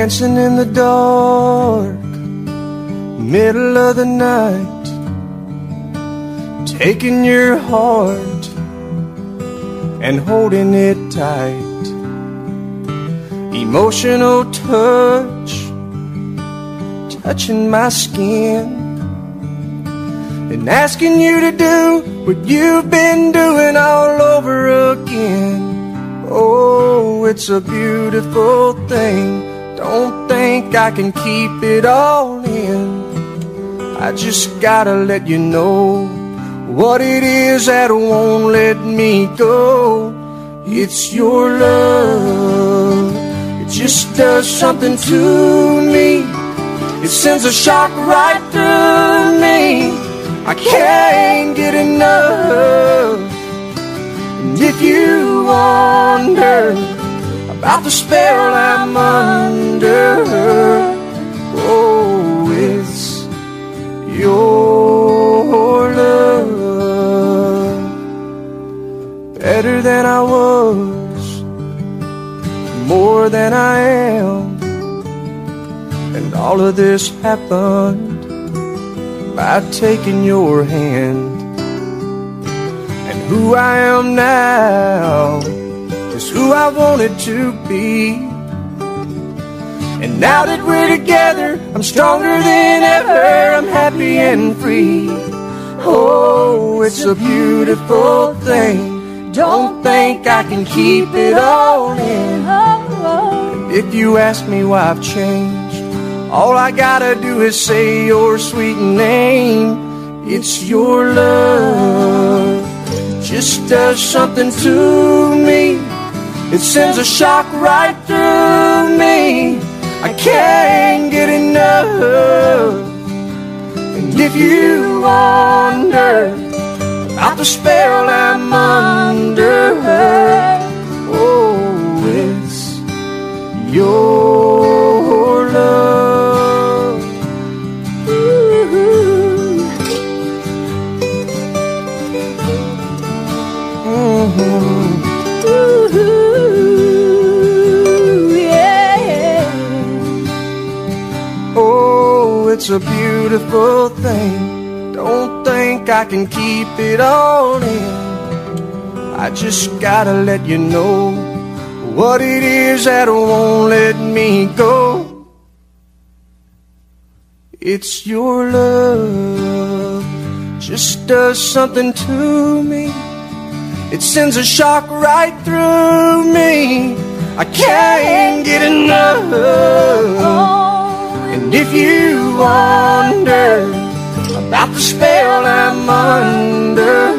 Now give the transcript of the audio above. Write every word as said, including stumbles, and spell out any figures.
dancing in the dark, middle of the night, taking your heart and holding it tight. Emotional touch, touching my skin, and asking you to do what you've been doing all over again. Oh, it's a beautiful thing. Don't think I can keep it all in. I just gotta let you know what it is that won't let me go. It's your love. It just does something to me. It sends a shock right through me. I can't get enough. And if you wonder about the spell I'm under, oh, it's your love. Better than I was, more than I am. And all of this happened by taking your hand. And who I am now is who I wanted to be. And now that we're together, I'm stronger than ever. I'm happy and free. Oh, it's a beautiful thing. Don't think I can keep it all in. And if you ask me why I've changed, all I gotta do is say your sweet name. It's your love. It just does something to me. It sends a shock right through me. I can't get enough. And if you wonder about the spell I'm under, oh, it's your love. Ooh. Mm-hmm. It's a beautiful thing. Don't think I can keep it all in. I just gotta let you know what it is that won't let me go. It's your love. Just does something to me. It sends a shock right through me. I can't get enough. And if you wonder about the spell I'm under,